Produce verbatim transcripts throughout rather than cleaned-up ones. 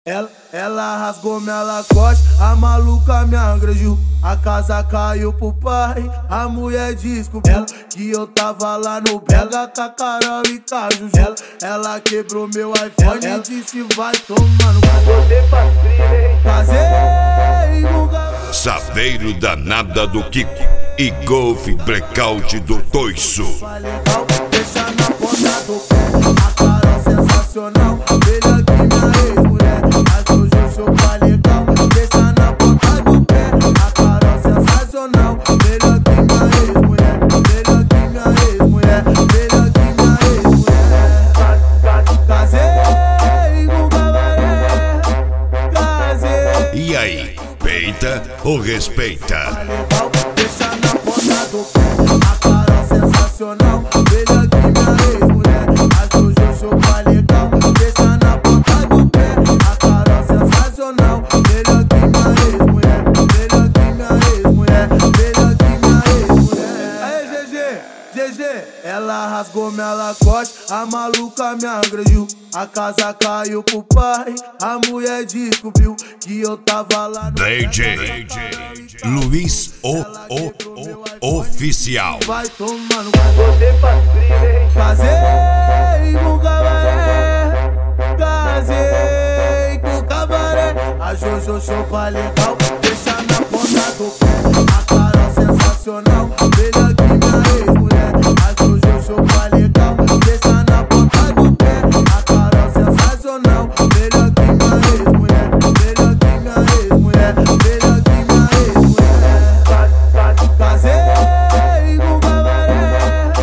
Ela, ela rasgou minha Lacoste, a maluca me agrediu. A casa caiu pro pai, a mulher descobriu ela, que eu tava lá no Bega com a Carol e com a Juju. Ela, ela quebrou meu iPhone ela, e disse vai tomando. Você faz crime, casei com o Saveiro danada do Kiko e Golf Blackout do Toiço. Deixa na ponta do pé, a Carol sensacional, melhor que minha ex-mulher. A Juju chupa legal, deixa na ponta do pé, a Carol sensacional, melhor que minha ex-mulher, melhor que minha ex-mulher, melhor que minha ex-mulher. Casei com cabaré, casei. E aí, peita ou respeita? Deixa na ponta do pé, a Carol sensacional, melhor que minha ex-mulher. A Juju chupa legal, deixa na ponta do pé, a Carol sensacional, melhor que minha ex-mulher, melhor que minha ex-mulher, melhor que minha ex-mulher. Aê, G G, G G, ela rasgou minha Lacoste, a maluca me agrediu. A casa caiu pro pai, a mulher descobriu que eu tava lá no D J Luiz o, o, o Oficial. Vai tomando, você faz crime. Casei com cabaré, casei com cabaré. A Jojo chupa legal, deixa na ponta do pé, a Carol sensacional, melhor que minha ex-mulher. A Jojo chupa legal, deixa na ponta do pé, a Carol sensacional, melhor que minha ex-mulher, melhor que minha ex-mulher, melhor que minha ex-mulher. Casei com cabaré,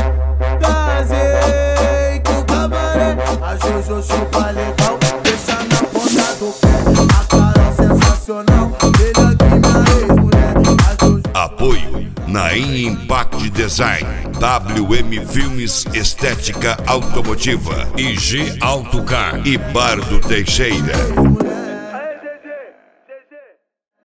casei com cabaré. A Jojo chupa legal, deixa na ponta do pé, a Carol sensacional, melhor que minha ex-mulher. A Jojo... Apoio Naim Impact Design, W M Filmes Estética Automotiva, I G Autocar e Bar do Teixeira.